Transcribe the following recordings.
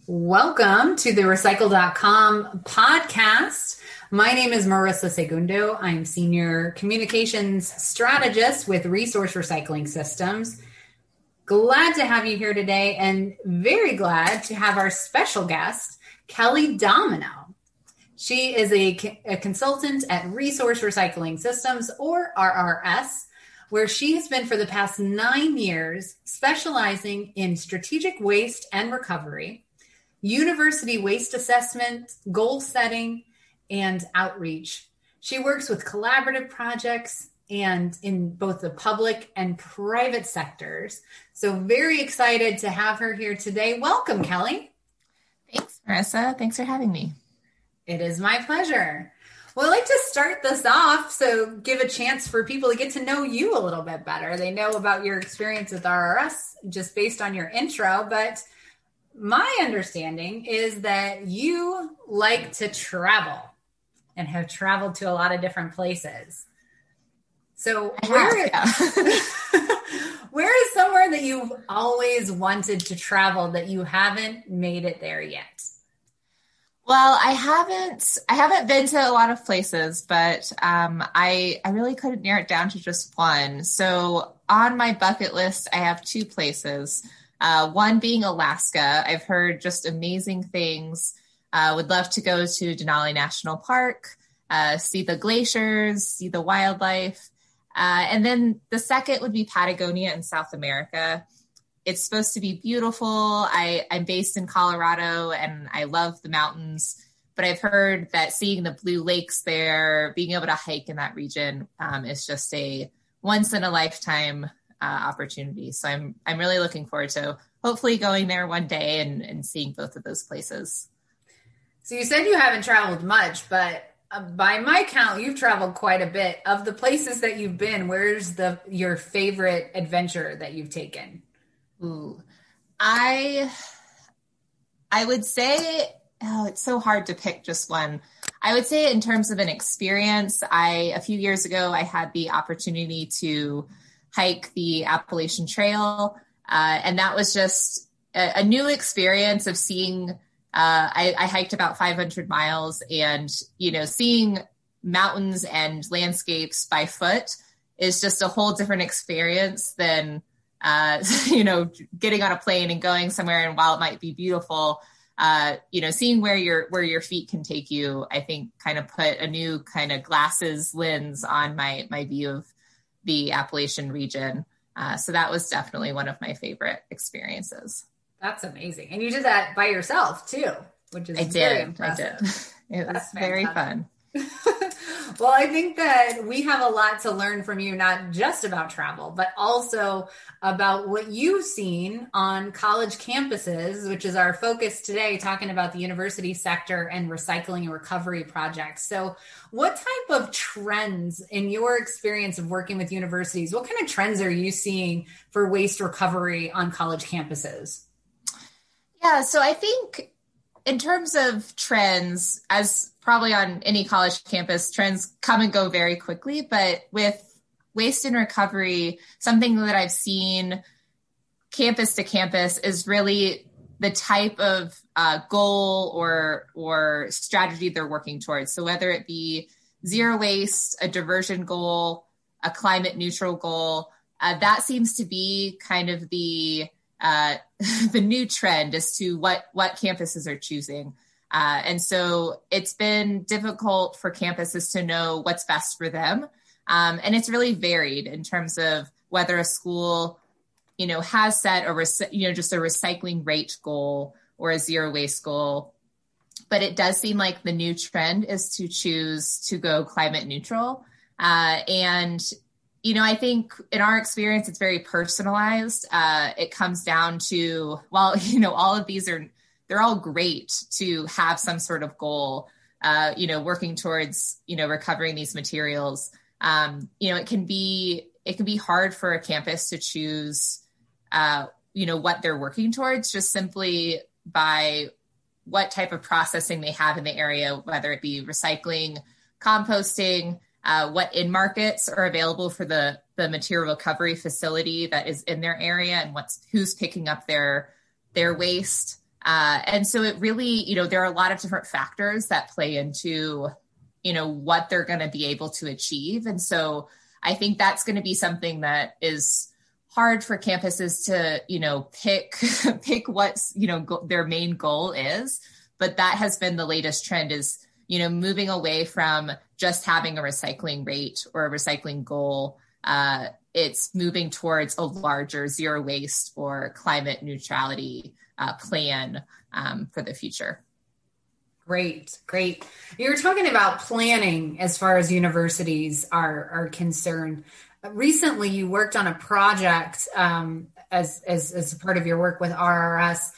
Welcome to the Recycle.com podcast. My name is Marissa Segundo. I'm Senior Communications Strategist with Resource Recycling Systems. Glad to have you here today and very glad to have our special guest, Kelly Domino. She is a consultant at Resource Recycling Systems, or RRS, where she has been for the past 9 years specializing in strategic waste and recovery, university waste assessment, goal setting, and outreach. She works with collaborative projects and in both the public and private sectors. So very excited to have her here today. Welcome, Kelly. Thanks, Marissa. Thanks for having me. It is my pleasure. Well, I'd like to start this off, so give a chance for people to get to know you a little bit better. They know about your experience with RRS just based on your intro, but my understanding is that you like to travel and have traveled to a lot of different places. So where is somewhere that you've always wanted to travel that you haven't made it there yet? Well, I haven't been to a lot of places, but I really couldn't narrow it down to just one. So on my bucket list, I have two places. One being Alaska. I've heard just amazing things. Would love to go to Denali National Park, see the glaciers, see the wildlife. And then the second would be Patagonia in South America. It's supposed to be beautiful. I'm based in Colorado and I love the mountains, but I've heard that seeing the blue lakes there, being able to hike in that region is just a once in a lifetime opportunity. So I'm really looking forward to hopefully going there one day and seeing both of those places. So you said you haven't traveled much, but by my count, you've traveled quite a bit. Of the places that you've been, where's your favorite adventure that you've taken? Ooh, I would say, it's so hard to pick just one. I would say in terms of an experience, a few years ago, I had the opportunity to hike the Appalachian Trail. And that was just a new experience of seeing, I hiked about 500 miles and, seeing mountains and landscapes by foot is just a whole different experience than getting on a plane and going somewhere. And while it might be beautiful, seeing where your feet can take you, I think kind of put a new kind of glasses lens on my view of the Appalachian region. So that was definitely one of my favorite experiences. That's amazing. And you did that by yourself too, which is very impressive. I did. It was very fun. Well, I think that we have a lot to learn from you, not just about travel, but also about what you've seen on college campuses, which is our focus today, talking about the university sector and recycling and recovery projects. So what type of trends in your experience of working with universities, what kind of trends are you seeing for waste recovery on college campuses? Yeah, so I think in terms of trends, as probably on any college campus, trends come and go very quickly. But with waste and recovery, something that I've seen campus to campus is really the type of goal or strategy they're working towards. So whether it be zero waste, a diversion goal, a climate neutral goal, that seems to be kind of the new trend as to what campuses are choosing. And so it's been difficult for campuses to know what's best for them. And it's really varied in terms of whether a school, has set just a recycling rate goal or a zero waste goal. But it does seem like the new trend is to choose to go climate neutral. I think in our experience, it's very personalized. It comes down to, all of these they're all great to have some sort of goal, working towards, recovering these materials. It can be hard for a campus to choose, what they're working towards just simply by what type of processing they have in the area, whether it be recycling, composting, what in markets are available for the material recovery facility that is in their area and who's picking up their waste. And so it really, there are a lot of different factors that play into, what they're going to be able to achieve. And so I think that's going to be something that is hard for campuses to, pick what's, their main goal is. But that has been the latest trend is, moving away from just having a recycling rate or a recycling goal. It's moving towards a larger zero waste or climate neutrality plan for the future. Great. You were talking about planning as far as universities are concerned. Recently, you worked on a project as part of your work with RRS.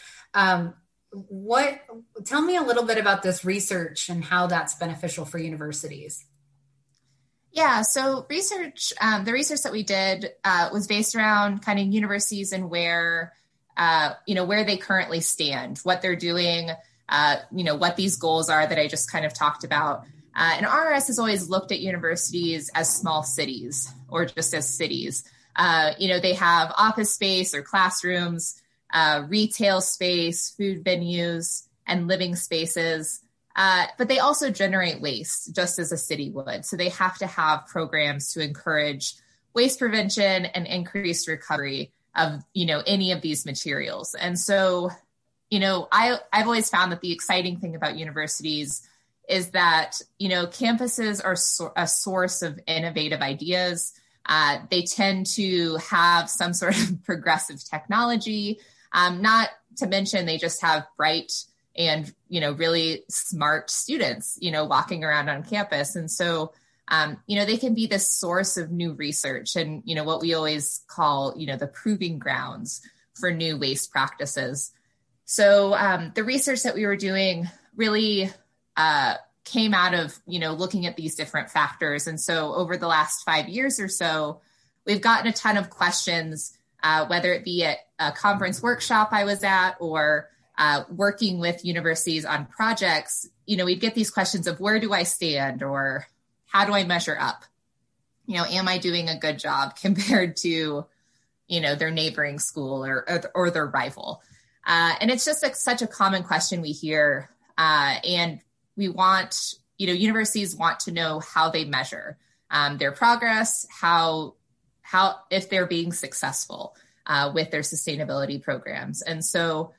Tell me a little bit about this research and how that's beneficial for universities. Yeah, so the research that we did was based around kind of universities and where they currently stand, what they're doing, what these goals are that I just kind of talked about. And RRS has always looked at universities as small cities or just as cities. They have office space or classrooms, retail space, food venues, and living spaces. But they also generate waste just as a city would. So they have to have programs to encourage waste prevention and increased recovery of, any of these materials. And so, I've always found that the exciting thing about universities is that, campuses are a source of innovative ideas. They tend to have some sort of progressive technology, not to mention they just have bright and, really smart students, walking around on campus. And so, they can be this source of new research and, what we always call, the proving grounds for new waste practices. So the research that we were doing really came out of, looking at these different factors. And so over the last 5 years or so, we've gotten a ton of questions, whether it be at a conference workshop I was at or working with universities on projects, we'd get these questions of where do I stand or how do I measure up? Am I doing a good job compared to, their neighboring school or their rival? And it's just such a common question we hear. And we want, universities want to know how they measure their progress, how if they're being successful with their sustainability programs. And so,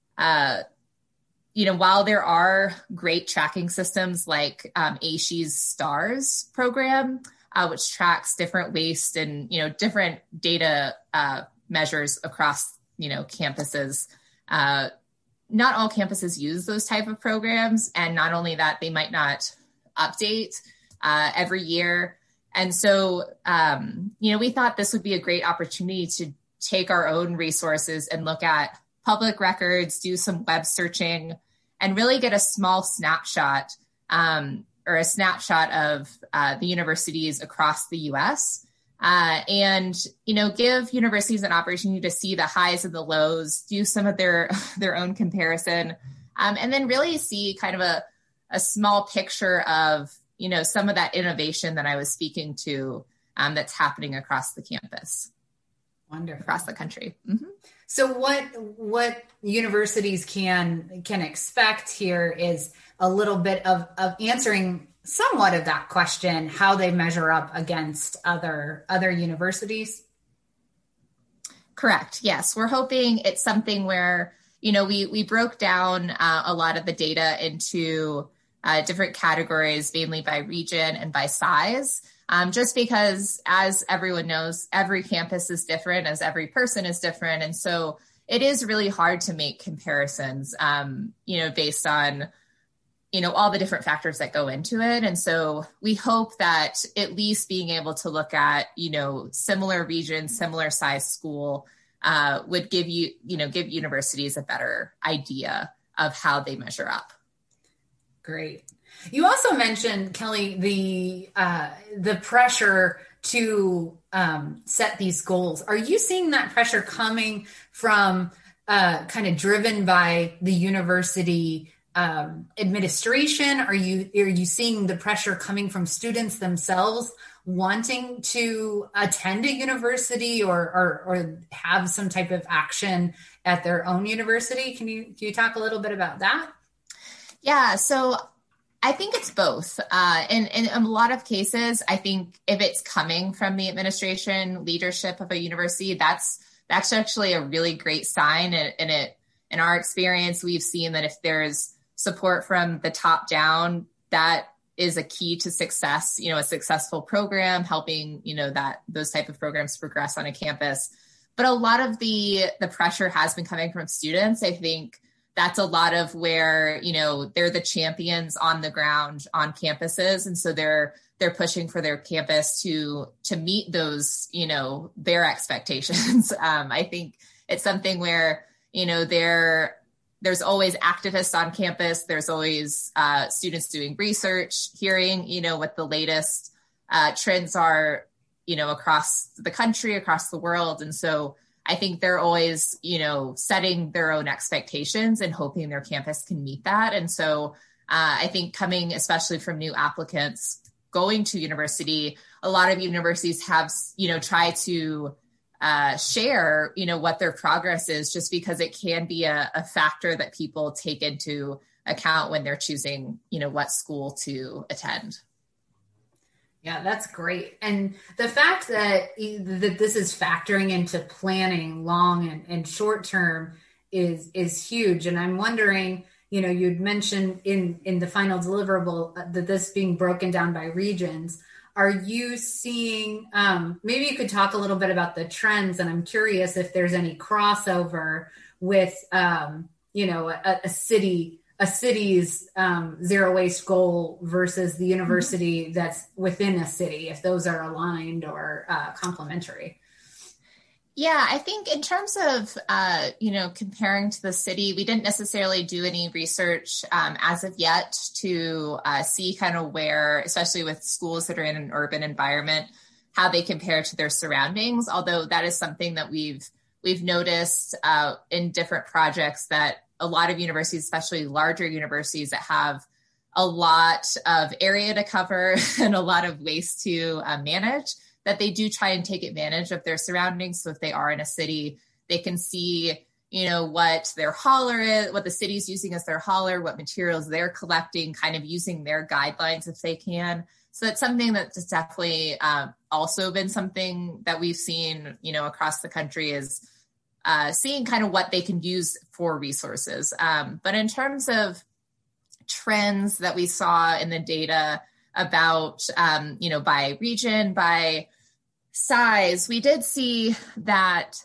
while there are great tracking systems like ASHE's STARS program, which tracks different waste and, different data measures across, campuses, not all campuses use those type of programs. And not only that, they might not update every year. And so, we thought this would be a great opportunity to take our own resources and look at public records, do some web searching, and really get a small snapshot or a snapshot of the universities across the U.S. And, give universities an opportunity to see the highs and the lows, do some of their own comparison, and then really see kind of a small picture of, some of that innovation that I was speaking to that's happening across the campus. Wonderful. Across the country. Mm-hmm. So what universities can expect here is a little bit of answering somewhat of that question, how they measure up against other universities. Correct. Yes. We're hoping it's something where, we broke down a lot of the data into different categories, mainly by region and by size. Just because, as everyone knows, every campus is different, as every person is different. And so it is really hard to make comparisons, based on, all the different factors that go into it. And so we hope that at least being able to look at, similar regions, similar size school would give universities a better idea of how they measure up. Great. You also mentioned, Kelly, the pressure to set these goals. Are you seeing that pressure coming from kind of driven by the university administration? Are you seeing the pressure coming from students themselves wanting to attend a university or have some type of action at their own university. Can you talk a little bit about that? Yeah, so I think it's both. In a lot of cases, I think if it's coming from the administration leadership of a university, that's actually a really great sign. And in our experience, we've seen that if there's support from the top down, that is a key to success, a successful program, helping, that those type of programs progress on a campus. But a lot of the pressure has been coming from students. I think that's a lot of where, they're the champions on the ground on campuses. And so they're pushing for their campus to meet those, their expectations. I think it's something where, there's always activists on campus. There's always students doing research, hearing, what the latest trends are, across the country, across the world. And so I think they're always, setting their own expectations and hoping their campus can meet that. And so I think coming, especially from new applicants going to university, a lot of universities have, tried to share, what their progress is, just because it can be a factor that people take into account when they're choosing, what school to attend. Yeah, that's great. And the fact that this is factoring into planning long and short term is huge. And I'm wondering, you'd mentioned in the final deliverable that this being broken down by regions. Are you seeing, maybe you could talk a little bit about the trends, and I'm curious if there's any crossover with, a city's zero waste goal versus the university that's within a city, if those are aligned or complementary. Yeah, I think in terms of, comparing to the city, we didn't necessarily do any research as of yet to see kind of where, especially with schools that are in an urban environment, how they compare to their surroundings. Although that is something that we've noticed in different projects, that a lot of universities, especially larger universities that have a lot of area to cover and a lot of waste to manage, that they do try and take advantage of their surroundings. So if they are in a city, they can see, what their hauler is, what the city's using as their hauler, what materials they're collecting, kind of using their guidelines if they can. So that's something that's definitely also been something that we've seen, across the country, is seeing kind of what they can use for resources. But in terms of trends that we saw in the data about, by region, by size, we did see that,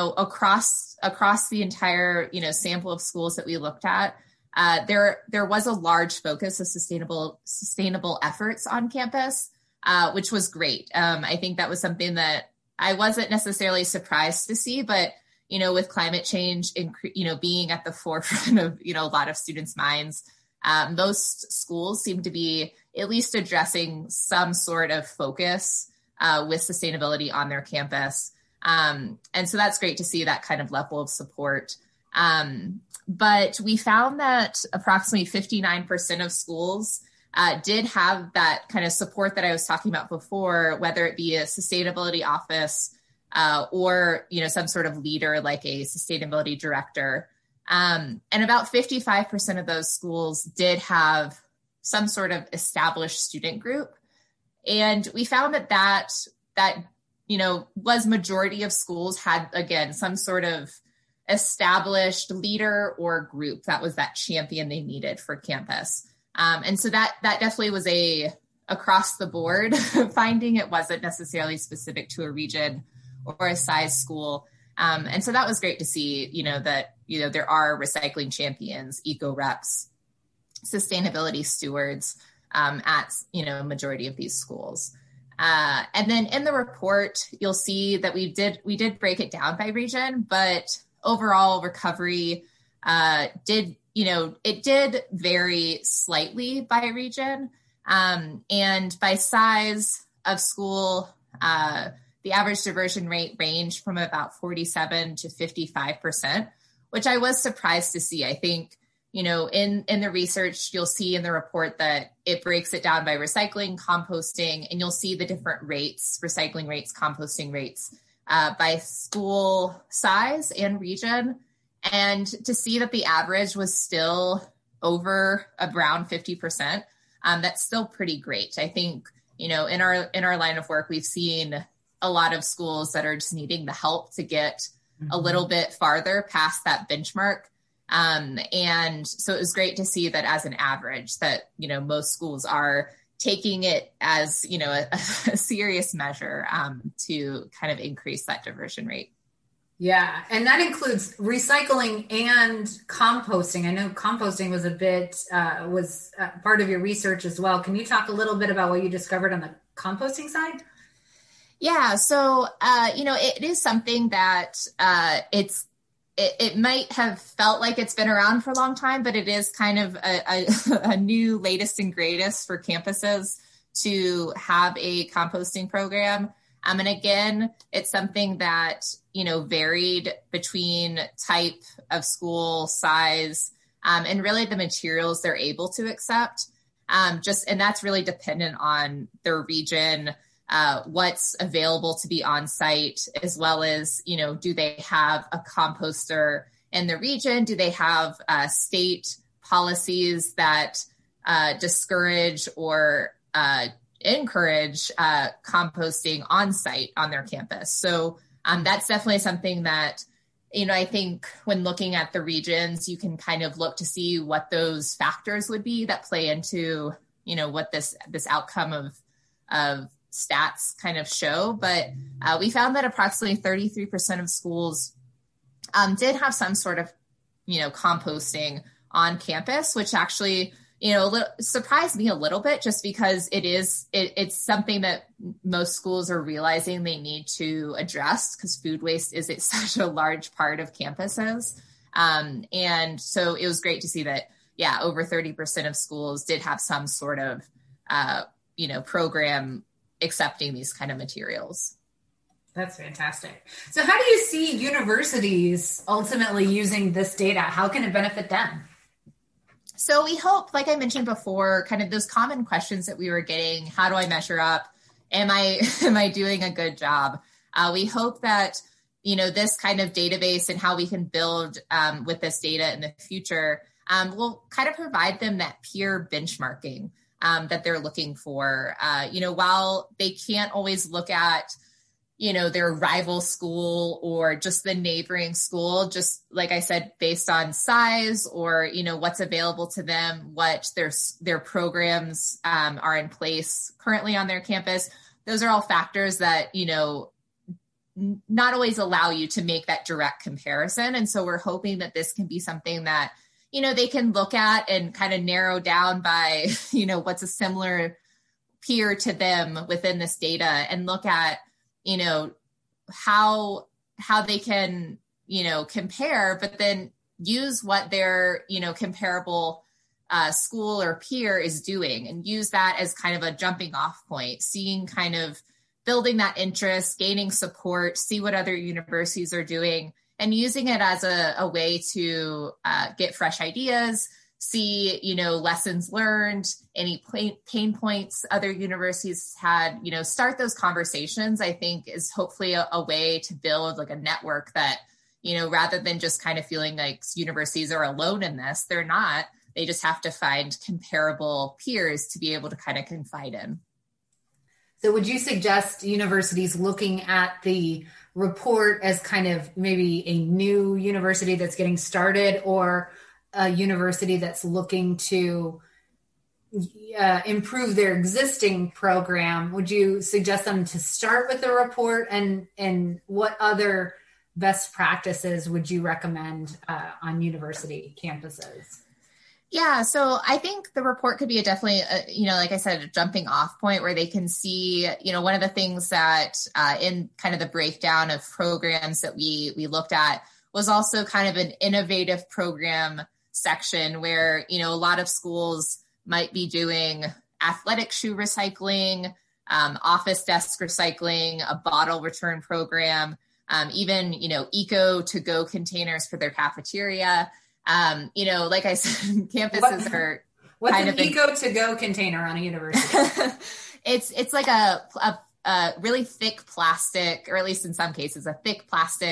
across the entire, sample of schools that we looked at, there was a large focus of sustainable efforts on campus, which was great. I think that was something that I wasn't necessarily surprised to see, but, with climate change, being at the forefront of, a lot of students' minds, most schools seem to be at least addressing some sort of focus with sustainability on their campus. And so that's great to see that kind of level of support. But we found that approximately 59% of schools did have that kind of support that I was talking about before, whether it be a sustainability office or, some sort of leader like a sustainability director. And about 55% of those schools did have some sort of established student group. And we found that was majority of schools had, again, some sort of established leader or group that was that champion they needed for campus. And so that definitely was a across the board finding. It wasn't necessarily specific to a region or a size school. And so that was great to see, that, there are recycling champions, eco reps, sustainability stewards at, majority of these schools. And then in the report, you'll see that we did break it down by region, but overall recovery did vary slightly by region. And by size of school, the average diversion rate ranged from about 47 to 55%, which I was surprised to see. I think, in the research, you'll see in the report that it breaks it down by recycling, composting, and you'll see the different rates, recycling rates, composting rates, by school size and region. And to see that the average was still over around 50%, that's still pretty great. I think, in our line of work, we've seen a lot of schools that are just needing the help to get a little bit farther past that benchmark. And so it was great to see that as an average that, most schools are taking it as, a serious measure to kind of increase that diversion rate. Yeah. And that includes recycling and composting. I know composting was part of your research as well. Can you talk a little bit about what you discovered on the composting side? Yeah. So, it is something that it might have felt like it's been around for a long time, but it is kind of a new latest and greatest for campuses to have a composting program. And again, it's something that, varied between type of school, size, and really the materials they're able to accept. And that's really dependent on their region, what's available to be on site, as well as, do they have a composter in the region? Do they have state policies that discourage or encourage composting on site on their campus? So that's definitely something that, I think when looking at the regions, you can kind of look to see what those factors would be that play into, what this outcome of stats kind of show. But we found that approximately 33% of schools did have some sort of, composting on campus, which actually, surprised me a little bit, just because it's something that most schools are realizing they need to address, because food waste is such a large part of campuses. And so it was great to see that, over 30% of schools did have some sort of, program accepting these kind of materials. That's fantastic. So how do you see universities ultimately using this data? How can it benefit them? So we hope, like I mentioned before, kind of those common questions that we were getting: how do I measure up? Am I doing a good job? We hope that, this kind of database and how we can build with this data in the future will kind of provide them that peer benchmarking that they're looking for. While they can't always look at, their rival school or just the neighboring school, just like I said, based on size or, what's available to them, what their programs are in place currently on their campus. Those are all factors that, not always allow you to make that direct comparison. And so we're hoping that this can be something that, they can look at and kind of narrow down by, what's a similar peer to them within this data, and look at, how they can, compare, but then use what their, comparable school or peer is doing, and use that as kind of a jumping off point, seeing kind of building that interest, gaining support, see what other universities are doing, and using it as a way to get fresh ideas, see, lessons learned, any pain points other universities had, start those conversations, I think is hopefully a way to build like a network that, rather than just kind of feeling like universities are alone in this, they're not. They just have to find comparable peers to be able to kind of confide in. So would you suggest universities looking at the report as kind of maybe a new university that's getting started, or a university that's looking to improve their existing program? Would you suggest them to start with the report, and what other best practices would you recommend on university campuses? Yeah, so I think the report could be definitely, like I said, a jumping off point where they can see, one of the things that in kind of the breakdown of programs that we looked at was also kind of an innovative program section where, a lot of schools might be doing athletic shoe recycling, office desk recycling, a bottle return program, even, eco to-go containers for their cafeteria. Like I said, campuses are what's kind an eco to-go container on a university? It's like a really thick plastic, or at least in some cases, a thick plastic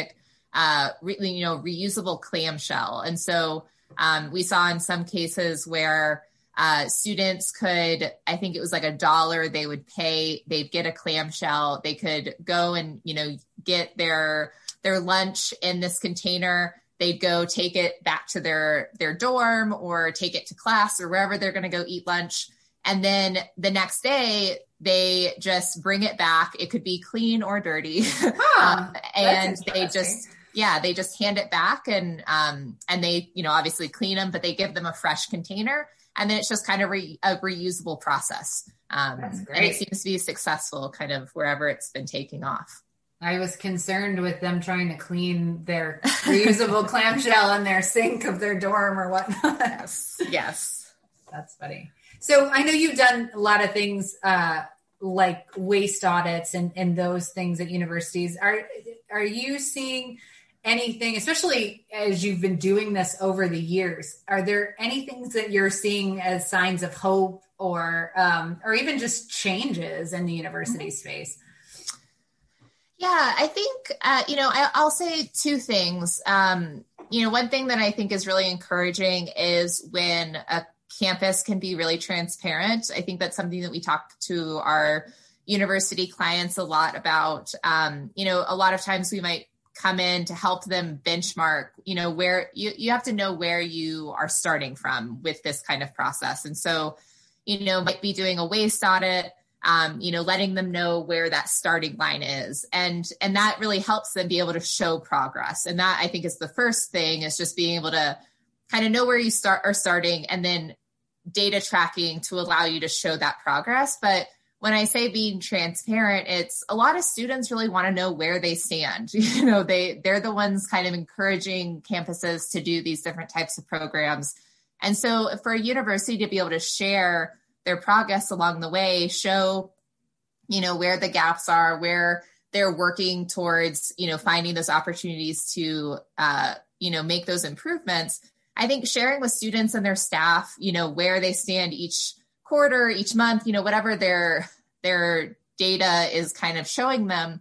reusable clamshell. And so we saw in some cases where students could, I think it was like $1 they would pay, they'd get a clamshell, they could go and, get their lunch in this container. They'd go take it back to their dorm or take it to class or wherever they're going to go eat lunch. And then the next day, they just bring it back. It could be clean or dirty. And they just hand it back and they, obviously clean them, but they give them a fresh container. And then it's just kind of a reusable process. And it seems to be successful kind of wherever it's been taking off. I was concerned with them trying to clean their reusable clamshell in their sink of their dorm or whatnot. Yes. That's funny. So I know you've done a lot of things like waste audits and those things at universities. Are you seeing anything, especially as you've been doing this over the years, are there any things that you're seeing as signs of hope or even just changes in the university space? Yeah, I think, I'll say two things. One thing that I think is really encouraging is when a campus can be really transparent. I think that's something that we talk to our university clients a lot about. A lot of times we might come in to help them benchmark, where you have to know where you are starting from with this kind of process. And so, might be doing a waste audit, letting them know where that starting line is. And that really helps them be able to show progress. And that I think is the first thing, is just being able to kind of know where you are starting and then data tracking to allow you to show that progress. But when I say being transparent, it's a lot of students really want to know where they stand. They're the ones kind of encouraging campuses to do these different types of programs. And so for a university to be able to share their progress along the way, show, where the gaps are, where they're working towards, finding those opportunities to, make those improvements. I think sharing with students and their staff, where they stand each quarter, each month, whatever their data is kind of showing them,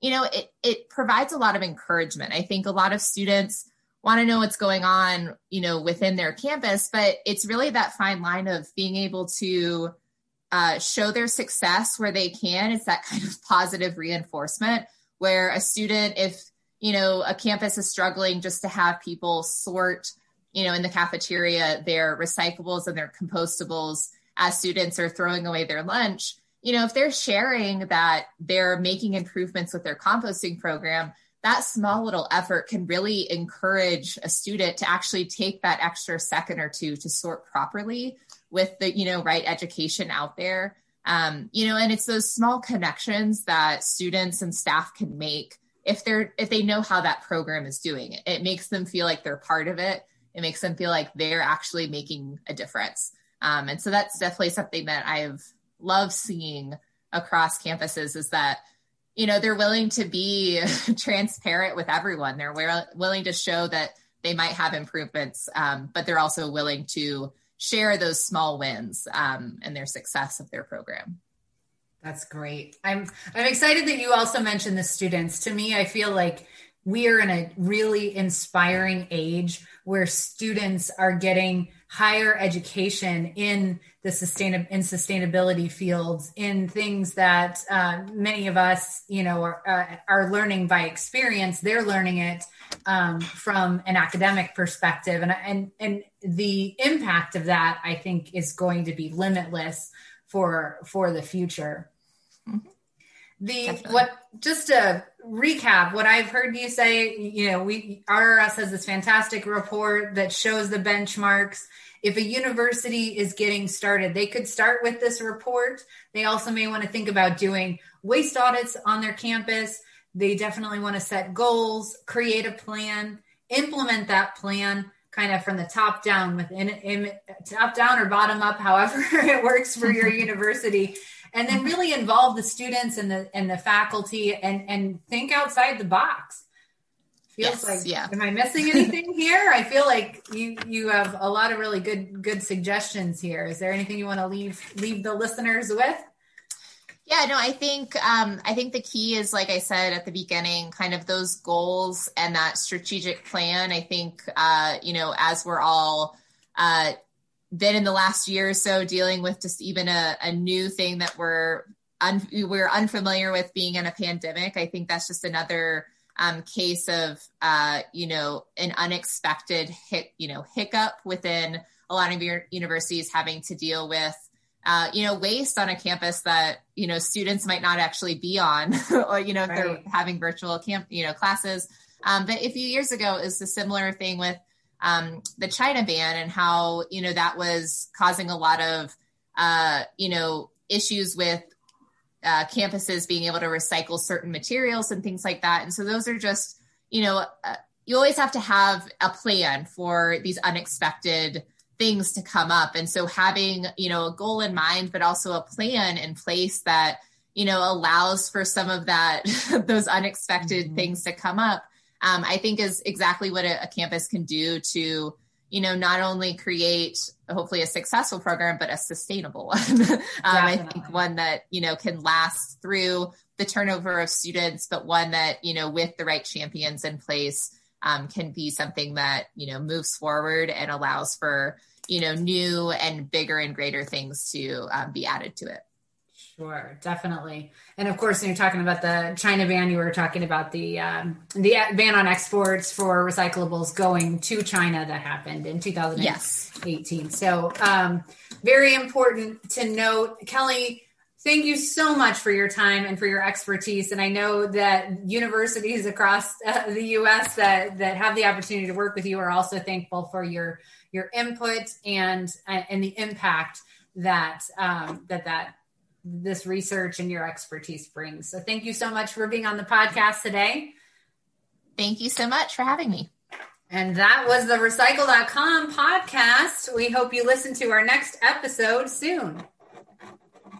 it provides a lot of encouragement. I think a lot of students want to know what's going on, within their campus, but it's really that fine line of being able to show their success where they can. It's that kind of positive reinforcement where a student, if, a campus is struggling just to have people sort, in the cafeteria, their recyclables and their compostables as students are throwing away their lunch, if they're sharing that they're making improvements with their composting program, that small little effort can really encourage a student to actually take that extra second or two to sort properly with the, right education out there. And it's those small connections that students and staff can make if they know how that program is doing it. It makes them feel like they're part of it. It makes them feel like they're actually making a difference. And so that's definitely something that I've loved seeing across campuses, is that, they're willing to be transparent with everyone. They're willing to show that they might have improvements, but they're also willing to share those small wins and their success of their program. That's great. I'm excited that you also mentioned the students. To me, I feel like we are in a really inspiring age where students are getting higher education in the sustainability fields, in things that many of us, are learning by experience. They're learning it from an academic perspective, and the impact of that, I think, is going to be limitless for the future. Just to recap what I've heard you say, RRS has this fantastic report that shows the benchmarks. If a university is getting started, they could start with this report. They also may want to think about doing waste audits on their campus. They definitely want to set goals, create a plan, implement that plan kind of from the top down, top down or bottom up, however it works for your university. And then really involve the students and the faculty and think outside the box. Am I missing anything here? I feel like you have a lot of really good suggestions here. Is there anything you want to leave the listeners with? Yeah, no, I think the key is, like I said at the beginning, kind of those goals and that strategic plan. I think, as we're all been in the last year or so dealing with just even a new thing that we're unfamiliar with being in a pandemic, I think that's just another case of, an unexpected hiccup within a lot of your universities having to deal with waste on a campus that, students might not actually be on, or, if they're having virtual classes. But a few years ago, it was a similar thing with the China ban, and how, that was causing a lot of, issues with campuses being able to recycle certain materials and things like that. And so those are just, you always have to have a plan for these unexpected things to come up. And so having, a goal in mind, but also a plan in place that, allows for some of that, those unexpected things to come up, I think is exactly what a campus can do to, not only create hopefully a successful program, but a sustainable one. I think one that, can last through the turnover of students, but one that, with the right champions in place, can be something that, moves forward and allows for, new and bigger and greater things to be added to it. Sure, definitely. And of course, when you're talking about the China ban, you were talking about the ban on exports for recyclables going to China that happened in 2018. Yes. So very important to note. Kelly, thank you so much for your time and for your expertise. And I know that universities across the U.S. that have the opportunity to work with you are also thankful for your input and the impact that this research and your expertise brings. So thank you so much for being on the podcast today. Thank you so much for having me. And that was the Recycle.com podcast. We hope you listen to our next episode soon.